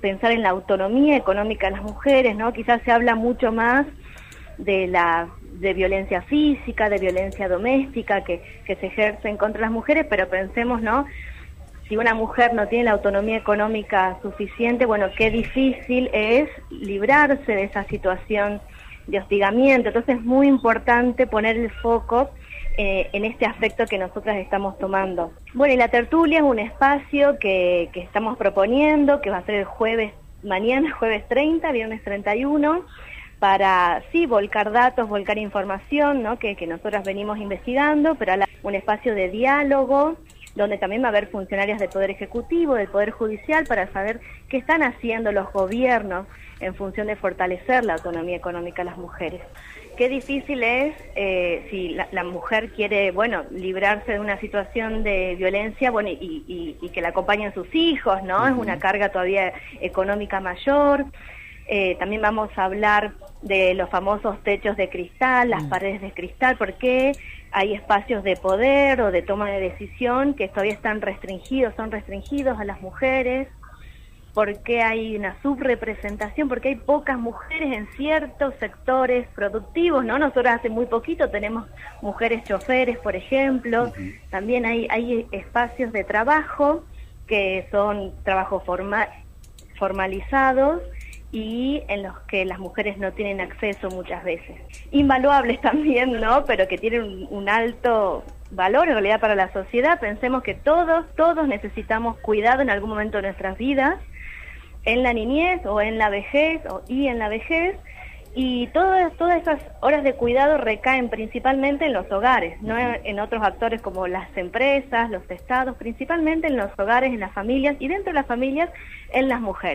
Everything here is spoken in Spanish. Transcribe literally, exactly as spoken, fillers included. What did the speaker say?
pensar en la autonomía económica de las mujeres, ¿no? Quizás se habla mucho más de la de violencia física, de violencia doméstica que, que se ejercen contra las mujeres, pero pensemos, ¿no? Si una mujer no tiene la autonomía económica suficiente, bueno, qué difícil es librarse de esa situación de hostigamiento. Entonces es muy importante poner el foco eh, en este aspecto que nosotras estamos tomando. Bueno, y la tertulia es un espacio que, que estamos proponiendo, que va a ser el jueves, mañana, jueves treinta, viernes treinta y uno, para, sí, volcar datos, volcar información, ¿no? que, que nosotras venimos investigando, pero a la, un espacio de diálogo, donde también va a haber funcionarios del Poder Ejecutivo, del Poder Judicial, para saber qué están haciendo los gobiernos en función de fortalecer la autonomía económica de las mujeres. Qué difícil es eh, si la, la mujer quiere, bueno, librarse de una situación de violencia, bueno, y, y, y que la acompañen sus hijos, ¿no? Uh-huh. Es una carga todavía económica mayor. Eh, también vamos a hablar de los famosos techos de cristal, las paredes de cristal, porque hay espacios de poder o de toma de decisión que todavía están restringidos, son restringidos a las mujeres, porque hay una subrepresentación, porque hay pocas mujeres en ciertos sectores productivos, ¿no? Nosotros hace muy poquito tenemos mujeres choferes, por ejemplo, uh-huh. También hay, hay espacios de trabajo que son trabajos forma, formalizados, y en los que las mujeres no tienen acceso muchas veces. Invaluables también, ¿no? Pero que tienen un, un alto valor en realidad para la sociedad. Pensemos que todos, todos necesitamos cuidado en algún momento de nuestras vidas, en la niñez o en la vejez o, y en la vejez, y todas, todas esas horas de cuidado recaen principalmente en los hogares, no en, en otros actores como las empresas, los estados, principalmente en los hogares, en las familias, y dentro de las familias, en las mujeres.